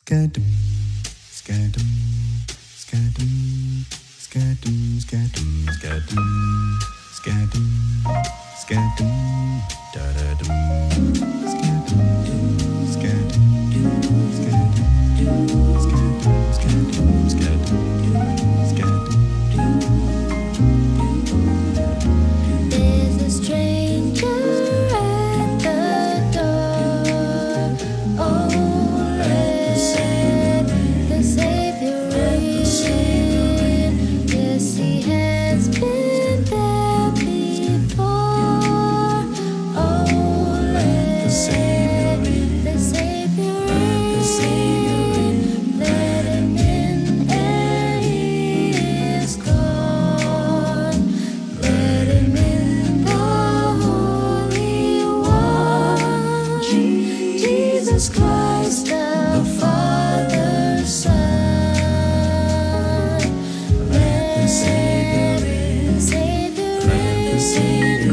Skadum, skadum, skadum, skadum, skadum, skadum, skadum, skadum, da da dum, skadum, skadum, skadum, skadum, skadum, skadum, skadum. There's a stranger at the door. Oh, let the Savior in. Yes, He has been there before. Oh, let the Savior in. Let Him in, and He is gone. Let Him in, the Holy One, Jesus Christ, the Father's Son. Let the Savior in, let the Savior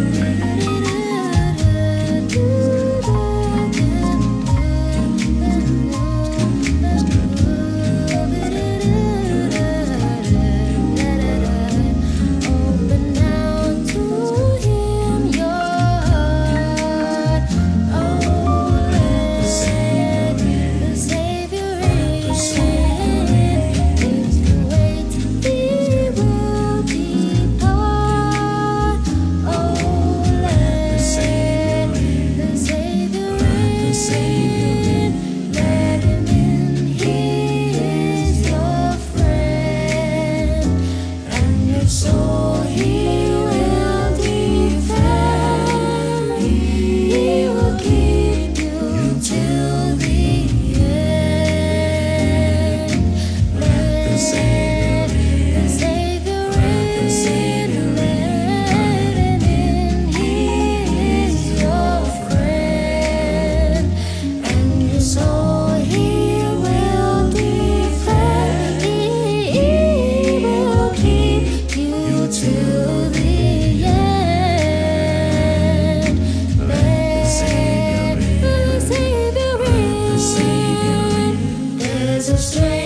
Open now to Him your heart. Oh, let the Savior in. If you wait, He will depart. Oh, let the Savior in. Let Him in. He is your friend, and your soul He will defend. He will keep you till the end. Let the Savior in. Let Him in. He is your friend, and your soul He will defend. He will keep you till the end. Let the Savior in. There's a stranger